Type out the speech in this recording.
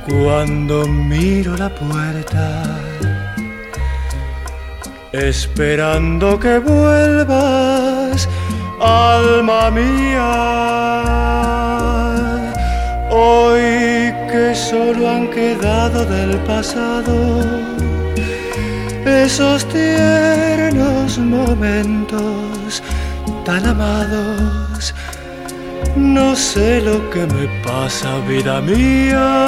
Cuando miro la puerta, esperando que vuelvas, alma mía. Hoy que solo han quedado del pasado esos tiernos momentos tan amados, no sé lo que me pasa, vida mía.